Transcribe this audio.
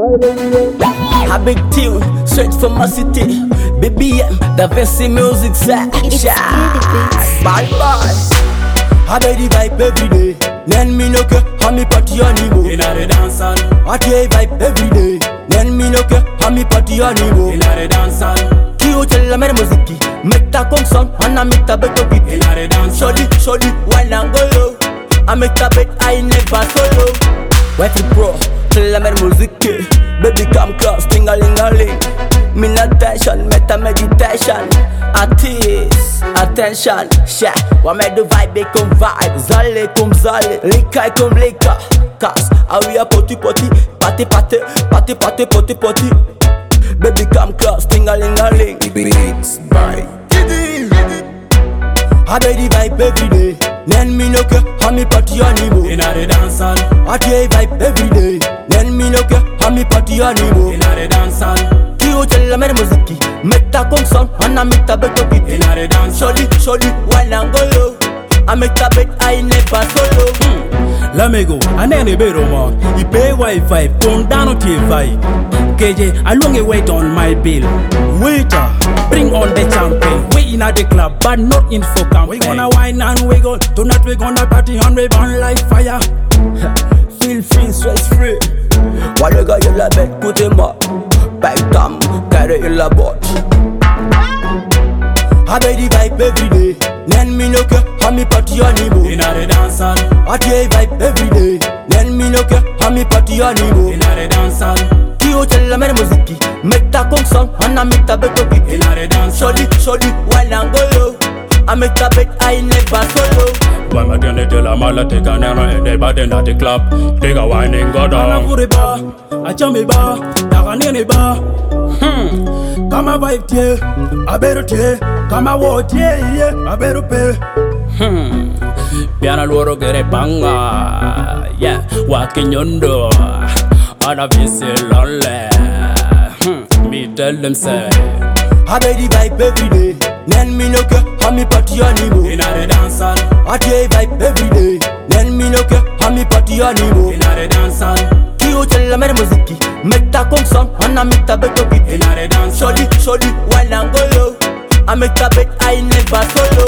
A big tune, straight from my city. BBM, the Vessi music set. Bye bye. I do the vibe every day. Nen me no ke, ha mi party on Ibo. Inna the dance hall, I do the vibe every day. Nen me no ke, ha mi party on Ibo. inna the dance hall, Kiyo chella mere muziki, make ta kong song, ana make ta beto beat. inna the dance hall. Shorty, wine and go low. I make a bet, I never solo. Wet it pro, chella mere muziki. Baby come close, ting-a-ling-a-ling. Me not tension, meta meditation. Artist, attention, yeah. Wa me do vibe comme vibe, zale comme zale, lika comme lika. Cause I we a potty potty, party party, party party potty potty. Baby come close, ting-a-ling-a-ling. Beats by I do the vibe every day. Nen me no ke, ha mi party on Ibo. Inna the dance hall, I do the vibe every day. Nen me no ke, ha mi party on Ibo. inna the dance hall, Kiyo chella mere muziki, make ta kong song, ana make ta beto beat. inna the dance hall. Shorty, wine and go low. I make a bet, I never solo. Let me go, and then a bit more. You pay Wi-Fi, turn down on TV. KJ, I long wait on my bill. Waiter, bring on the champagne. We in at the club, but not in for campaign. We gonna wine and wiggle. Tonight we gonna party and we burn like fire. Feel free, stress free. Wale ga y'a la bête, écoutez-moi. Back tam, carré in la botte. I do the vibe every day. Nen me no ke, ha mi party on Ibo. Inna the dance hall, I do the vibe every day. Nen me no ke, ha mi party on Ibo. inna the dance hall, Kiyo chella mere muziki, make ta kong song, ana make ta beto beat. inna the dance hall. Shorty, wine and go low. I make a bet, I never solo. When my granny tell a mala take a nana and they bad in at the club. Take a wine and go down. Ana kure ba, a chame ba, daga nene ba. Kama vibe tie, a better tie. Kama wo tie, a better pay. Piano luoro gere banga, yeah. Walking yondo, ana visi lonely. Me tell them say. I do the vibe every day. Nen me no ke, ha mi party on Ibo. Inna the dance hall, I do the vibe every day. Nen me no ke, ha mi party on Ibo. inna the dance hall, Kiyo chella mere muziki, make ta kong song, ana make ta beto beat. inna the dance hall. Shorty, wine and go low. I make a bet, I never solo.